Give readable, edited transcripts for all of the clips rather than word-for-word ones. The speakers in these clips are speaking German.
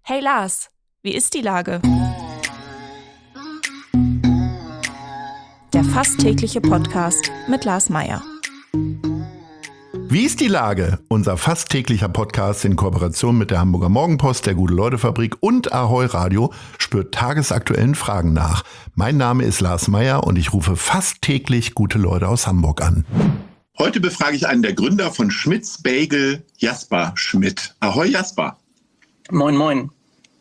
Hey Lars, wie ist die Lage? Der fast tägliche Podcast mit Lars Meyer. Wie ist die Lage? Unser fast täglicher Podcast in Kooperation mit der Hamburger Morgenpost, der Gute-Leute-Fabrik und Ahoi Radio spürt tagesaktuellen Fragen nach. Mein Name ist Lars Meyer und ich rufe fast täglich gute Leute aus Hamburg an. Heute befrage ich einen der Gründer von Schmidts Bagel, Jasper Schmidt. Ahoi Jasper. Moin, moin.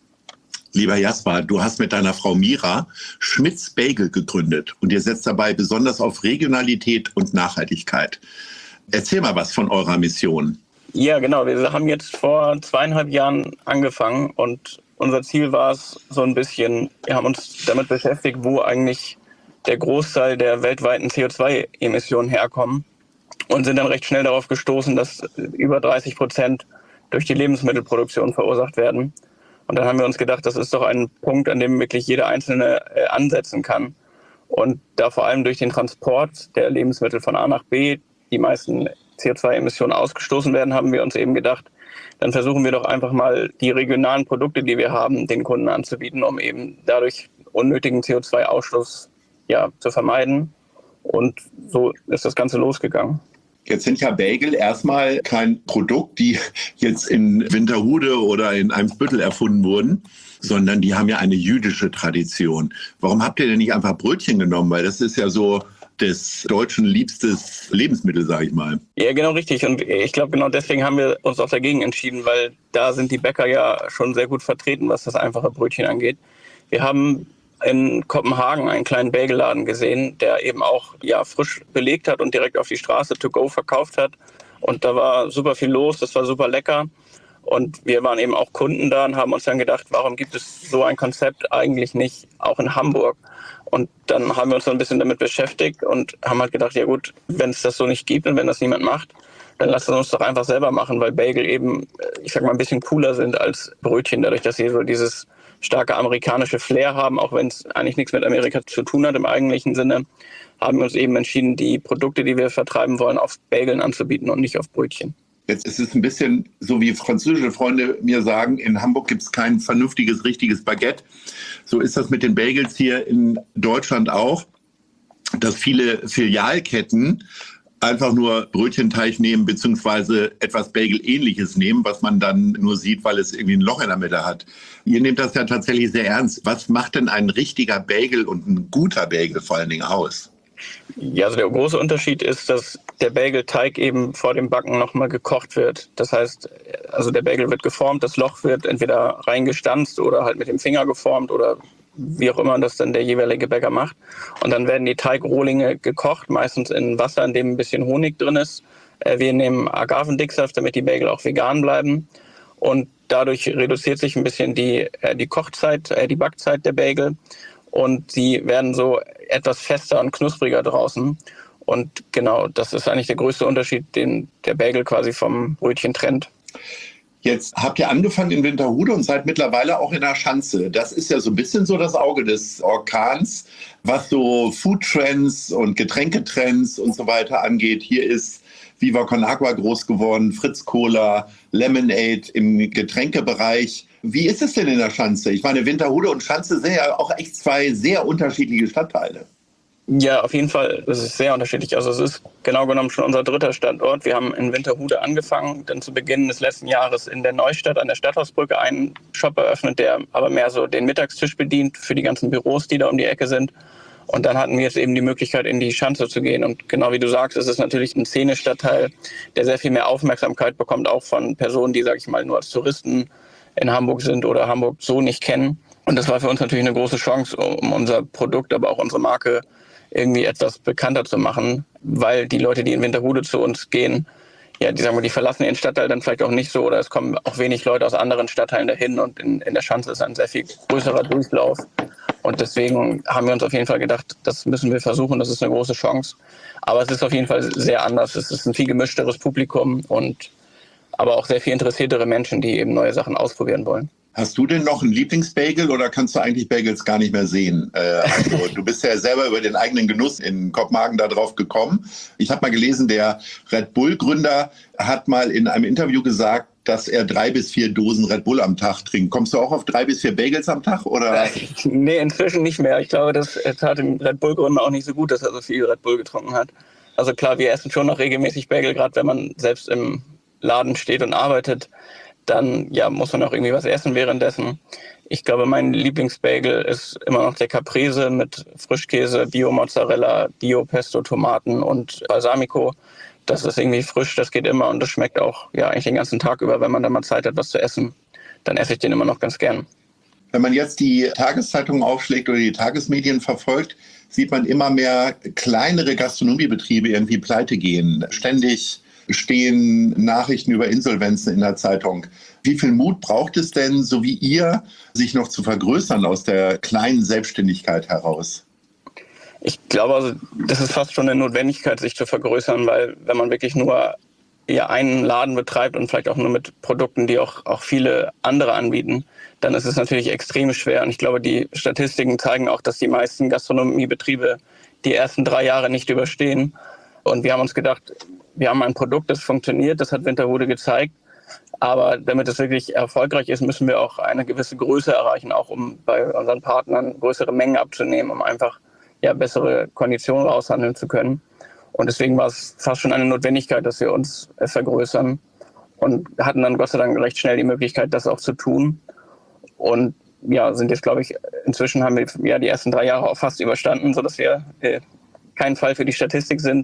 Lieber Jasper, du hast mit deiner Frau Mira Schmidts Bagel gegründet und ihr setzt dabei besonders auf Regionalität und Nachhaltigkeit. Erzähl mal was von eurer Mission. Ja, genau. Wir haben jetzt vor 2,5 Jahren angefangen und unser Ziel war es so ein bisschen, wir haben uns damit beschäftigt, wo eigentlich der Großteil der weltweiten CO2-Emissionen herkommen und sind dann recht schnell darauf gestoßen, dass über 30% durch die Lebensmittelproduktion verursacht werden. Und dann haben wir uns gedacht, das ist doch ein Punkt, an dem wirklich jeder Einzelne ansetzen kann. Und da vor allem durch den Transport der Lebensmittel von A nach B die meisten CO2-Emissionen ausgestoßen werden, haben wir uns eben gedacht, dann versuchen wir doch einfach mal die regionalen Produkte, die wir haben, den Kunden anzubieten, um eben dadurch unnötigen CO2-Ausstoß zu vermeiden. Und so ist das Ganze losgegangen. Jetzt sind ja Bagel erstmal kein Produkt, die jetzt in Winterhude oder in Eimsbüttel erfunden wurden, sondern die haben ja eine jüdische Tradition. Warum habt ihr denn nicht einfach Brötchen genommen? Weil das ist ja so des Deutschen liebstes Lebensmittel, sage ich mal. Ja, genau richtig. Und ich glaube, genau deswegen haben wir uns auch dagegen entschieden, weil da sind die Bäcker ja schon sehr gut vertreten, was das einfache Brötchen angeht. Wir haben in Kopenhagen einen kleinen Bagelladen gesehen, der eben auch frisch belegt hat und direkt auf die Straße to go verkauft hat. Und da war super viel los, das war super lecker. Und wir waren eben auch Kunden da und haben uns dann gedacht, warum gibt es so ein Konzept eigentlich nicht auch in Hamburg? Und dann haben wir uns so ein bisschen damit beschäftigt und haben halt gedacht, ja gut, wenn es das so nicht gibt und wenn das niemand macht, dann lasst uns doch einfach selber machen, weil Bagel eben, ich sag mal, ein bisschen cooler sind als Brötchen, dadurch, dass sie so dieses starke amerikanische Flair haben, auch wenn es eigentlich nichts mit Amerika zu tun hat im eigentlichen Sinne, haben wir uns eben entschieden, die Produkte, die wir vertreiben wollen, auf Bageln anzubieten und nicht auf Brötchen. Jetzt ist es ein bisschen so, wie französische Freunde mir sagen, in Hamburg gibt es kein vernünftiges, richtiges Baguette. So ist das mit den Bagels hier in Deutschland auch, dass viele Filialketten einfach nur Brötchenteig nehmen beziehungsweise etwas Bagel-ähnliches nehmen, was man dann nur sieht, weil es irgendwie ein Loch in der Mitte hat. Ihr nehmt das ja tatsächlich sehr ernst. Was macht denn ein richtiger Bagel und ein guter Bagel vor allen Dingen aus? Ja, also der große Unterschied ist, dass der Bagelteig eben vor dem Backen nochmal gekocht wird. Das heißt, also der Bagel wird geformt, das Loch wird entweder reingestanzt oder halt mit dem Finger geformt oder wie auch immer das dann der jeweilige Bäcker macht. Und dann werden die Teigrohlinge gekocht, meistens in Wasser, in dem ein bisschen Honig drin ist. Wir nehmen Agavendicksaft, damit die Bagel auch vegan bleiben. Und dadurch reduziert sich ein bisschen die Kochzeit, die Backzeit der Bagel. Und sie werden so etwas fester und knuspriger draußen. Und genau, das ist eigentlich der größte Unterschied, den der Bagel quasi vom Brötchen trennt. Jetzt habt ihr angefangen in Winterhude und seid mittlerweile auch in der Schanze. Das ist ja so ein bisschen so das Auge des Orkans, was so Foodtrends und Getränketrends und so weiter angeht. Hier ist Viva Con Agua groß geworden, Fritz Cola, Lemonade im Getränkebereich. Wie ist es denn in der Schanze? Ich meine, Winterhude und Schanze sind ja auch echt zwei sehr unterschiedliche Stadtteile. Ja, auf jeden Fall. Es ist sehr unterschiedlich. Also es ist genau genommen schon unser 3. Standort. Wir haben in Winterhude angefangen, dann zu Beginn des letzten Jahres in der Neustadt an der Stadthausbrücke einen Shop eröffnet, der aber mehr so den Mittagstisch bedient für die ganzen Büros, die da um die Ecke sind. Und dann hatten wir jetzt eben die Möglichkeit, in die Schanze zu gehen. Und genau wie du sagst, es ist natürlich ein Szenestadtteil, der sehr viel mehr Aufmerksamkeit bekommt, auch von Personen, die, sag ich mal, nur als Touristen in Hamburg sind oder Hamburg so nicht kennen. Und das war für uns natürlich eine große Chance, um unser Produkt, aber auch unsere Marke irgendwie etwas bekannter zu machen, weil die Leute, die in Winterhude zu uns gehen, die verlassen ihren Stadtteil dann vielleicht auch nicht so oder es kommen auch wenig Leute aus anderen Stadtteilen dahin und in der Schanze ist ein sehr viel größerer Durchlauf. Und deswegen haben wir uns auf jeden Fall gedacht, das müssen wir versuchen, das ist eine große Chance. Aber es ist auf jeden Fall sehr anders. Es ist ein viel gemischteres Publikum aber auch sehr viel interessiertere Menschen, die eben neue Sachen ausprobieren wollen. Hast du denn noch einen Lieblingsbagel oder kannst du eigentlich Bagels gar nicht mehr sehen? Also, du bist ja selber über den eigenen Genuss in Kopenhagen da drauf gekommen. Ich habe mal gelesen, der Red Bull-Gründer hat mal in einem Interview gesagt, dass er 3 bis 4 Dosen Red Bull am Tag trinkt. Kommst du auch auf 3 bis 4 Bagels am Tag? Oder? Nee, inzwischen nicht mehr. Ich glaube, das tat dem Red Bull-Gründer auch nicht so gut, dass er so viel Red Bull getrunken hat. Also klar, wir essen schon noch regelmäßig Bagel, gerade wenn man selbst im Laden steht und arbeitet, dann ja, muss man auch irgendwie was essen währenddessen. Ich glaube, mein Lieblingsbagel ist immer noch der Caprese mit Frischkäse, Bio-Mozzarella, Bio-Pesto, Tomaten und Balsamico. Das ist irgendwie frisch, das geht immer und das schmeckt auch ja eigentlich den ganzen Tag über, wenn man da mal Zeit hat, was zu essen. Dann esse ich den immer noch ganz gern. Wenn man jetzt die Tageszeitungen aufschlägt oder die Tagesmedien verfolgt, sieht man immer mehr kleinere Gastronomiebetriebe irgendwie pleite gehen. Ständig stehen Nachrichten über Insolvenzen in der Zeitung. Wie viel Mut braucht es denn, so wie ihr, sich noch zu vergrößern aus der kleinen Selbstständigkeit heraus? Ich glaube, also, das ist fast schon eine Notwendigkeit, sich zu vergrößern, weil wenn man wirklich nur einen Laden betreibt und vielleicht auch nur mit Produkten, die auch viele andere anbieten, dann ist es natürlich extrem schwer. Und ich glaube, die Statistiken zeigen auch, dass die meisten Gastronomiebetriebe die ersten 3 Jahre nicht überstehen. Und wir haben uns gedacht, wir haben ein Produkt, das funktioniert, das hat Winterhude gezeigt. Aber damit es wirklich erfolgreich ist, müssen wir auch eine gewisse Größe erreichen, auch um bei unseren Partnern größere Mengen abzunehmen, um einfach bessere Konditionen raushandeln zu können. Und deswegen war es fast schon eine Notwendigkeit, dass wir uns vergrößern und hatten dann Gott sei Dank recht schnell die Möglichkeit, das auch zu tun. Und ja, sind jetzt, glaube ich, inzwischen haben wir die ersten 3 Jahre auch fast überstanden, sodass wir kein Fall für die Statistik sind.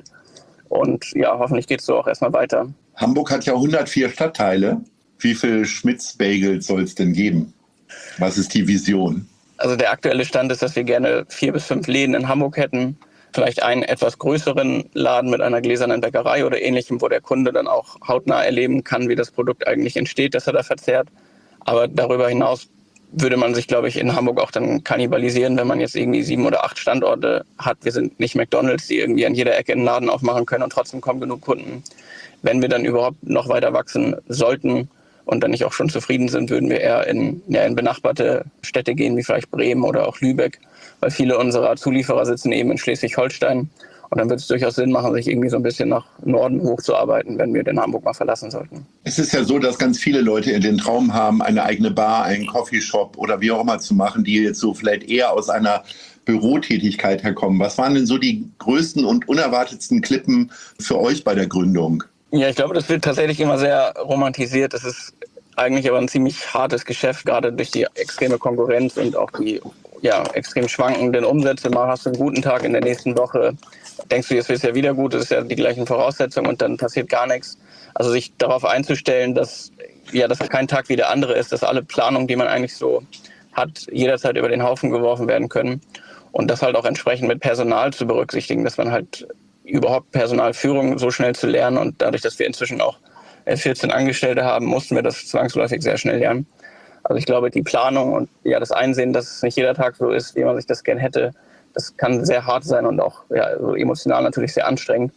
Und ja, hoffentlich geht es so auch erstmal weiter. Hamburg hat ja 104 Stadtteile. Wie viele Schmitz-Bagels soll es denn geben? Was ist die Vision? Also der aktuelle Stand ist, dass wir gerne 4 bis 5 Läden in Hamburg hätten. Vielleicht einen etwas größeren Laden mit einer gläsernen Bäckerei oder ähnlichem, wo der Kunde dann auch hautnah erleben kann, wie das Produkt eigentlich entsteht, das er da verzehrt. Aber darüber hinaus würde man sich, glaube ich, in Hamburg auch dann kannibalisieren, wenn man jetzt irgendwie 7 oder 8 Standorte hat. Wir sind nicht McDonald's, die irgendwie an jeder Ecke einen Laden aufmachen können und trotzdem kommen genug Kunden. Wenn wir dann überhaupt noch weiter wachsen sollten und dann nicht auch schon zufrieden sind, würden wir eher in benachbarte Städte gehen, wie vielleicht Bremen oder auch Lübeck, weil viele unserer Zulieferer sitzen eben in Schleswig-Holstein. Und dann wird es durchaus Sinn machen, sich irgendwie so ein bisschen nach Norden hochzuarbeiten, wenn wir den Hamburg mal verlassen sollten. Es ist ja so, dass ganz viele Leute den Traum haben, eine eigene Bar, einen Coffeeshop oder wie auch immer zu machen, die jetzt so vielleicht eher aus einer Bürotätigkeit herkommen. Was waren denn so die größten und unerwartetsten Klippen für euch bei der Gründung? Ja, ich glaube, das wird tatsächlich immer sehr romantisiert. Das ist eigentlich aber ein ziemlich hartes Geschäft, gerade durch die extreme Konkurrenz und auch die extrem schwankenden Umsätze. Mal hast du einen guten Tag, in der nächsten Woche denkst du, jetzt wird es ja wieder gut, das ist ja die gleichen Voraussetzungen und dann passiert gar nichts. Also sich darauf einzustellen, dass kein Tag wie der andere ist, dass alle Planungen, die man eigentlich so hat, jederzeit über den Haufen geworfen werden können und das halt auch entsprechend mit Personal zu berücksichtigen, dass man halt überhaupt Personalführung so schnell zu lernen und dadurch, dass wir inzwischen auch 14 Angestellte haben, mussten wir das zwangsläufig sehr schnell lernen. Also ich glaube, die Planung und das Einsehen, dass es nicht jeder Tag so ist, wie man sich das gern hätte, das kann sehr hart sein und auch so emotional natürlich sehr anstrengend.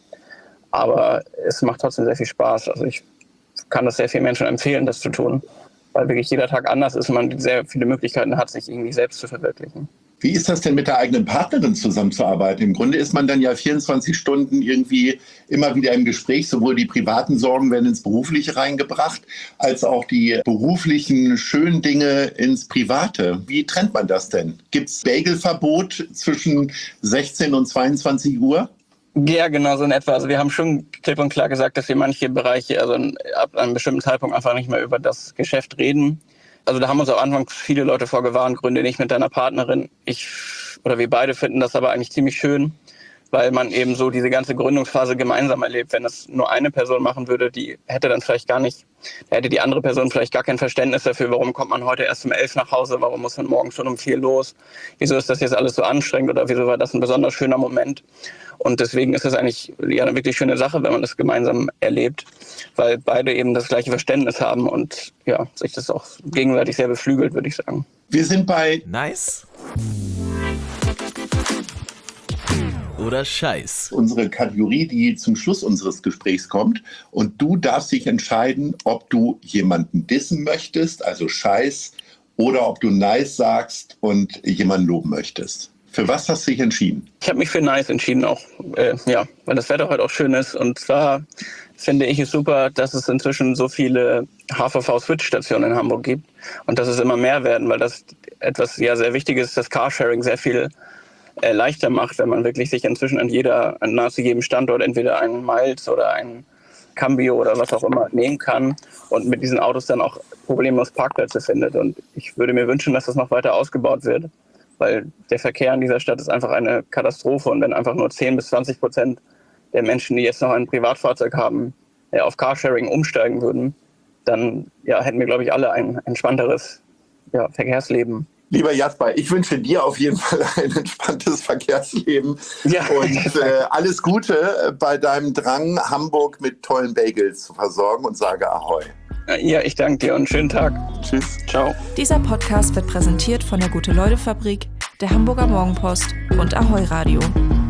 Aber es macht trotzdem sehr viel Spaß. Also ich kann das sehr vielen Menschen empfehlen, das zu tun, weil wirklich jeder Tag anders ist und man sehr viele Möglichkeiten hat, sich irgendwie selbst zu verwirklichen. Wie ist das denn mit der eigenen Partnerin zusammenzuarbeiten? Im Grunde ist man dann ja 24 Stunden irgendwie immer wieder im Gespräch. Sowohl die privaten Sorgen werden ins Berufliche reingebracht, als auch die beruflichen schönen Dinge ins Private. Wie trennt man das denn? Gibt es Bagelverbot zwischen 16 und 22 Uhr? Ja, genau so in etwa. Also wir haben schon klipp und klar gesagt, dass wir manche Bereiche, also ab einem bestimmten Zeitpunkt einfach nicht mehr über das Geschäft reden. Also da haben uns am Anfang viele Leute vorgewarnt, gründe nicht mit deiner Partnerin. Wir beide finden das aber eigentlich ziemlich schön, weil man eben so diese ganze Gründungsphase gemeinsam erlebt. Wenn das nur eine Person machen würde, die hätte dann vielleicht hätte die andere Person vielleicht gar kein Verständnis dafür, warum kommt man heute erst um 11 nach Hause, warum muss man morgen schon um 4 los, wieso ist das jetzt alles so anstrengend oder wieso war das ein besonders schöner Moment. Und deswegen ist es eigentlich eine wirklich schöne Sache, wenn man das gemeinsam erlebt, weil beide eben das gleiche Verständnis haben und sich das auch gegenseitig sehr beflügelt, würde ich sagen. Wir sind bei Nice oder Scheiß. Unsere Kategorie, die zum Schluss unseres Gesprächs kommt. Und du darfst dich entscheiden, ob du jemanden dissen möchtest, also Scheiß, oder ob du Nice sagst und jemanden loben möchtest. Für was hast du dich entschieden? Ich habe mich für Nice entschieden auch, weil das Wetter heute auch schön ist. Und zwar finde ich es super, dass es inzwischen so viele HVV-Switch-Stationen in Hamburg gibt und dass es immer mehr werden, weil das etwas sehr Wichtiges, das Carsharing sehr viel leichter macht, wenn man wirklich sich inzwischen an nahezu jedem Standort entweder einen Miles oder einen Cambio oder was auch immer nehmen kann und mit diesen Autos dann auch problemlos Parkplätze findet. Und ich würde mir wünschen, dass das noch weiter ausgebaut wird, weil der Verkehr in dieser Stadt ist einfach eine Katastrophe. Und wenn einfach nur 10-20% der Menschen, die jetzt noch ein Privatfahrzeug haben, auf Carsharing umsteigen würden, dann hätten wir, glaube ich, alle ein entspannteres Verkehrsleben. Lieber Jasper, ich wünsche dir auf jeden Fall ein entspanntes Verkehrsleben und alles Gute bei deinem Drang, Hamburg mit tollen Bagels zu versorgen und sage Ahoi. Ja, ich danke dir und schönen Tag. Tschüss. Ciao. Dieser Podcast wird präsentiert von der Gute-Leute-Fabrik, der Hamburger Morgenpost und Ahoi Radio.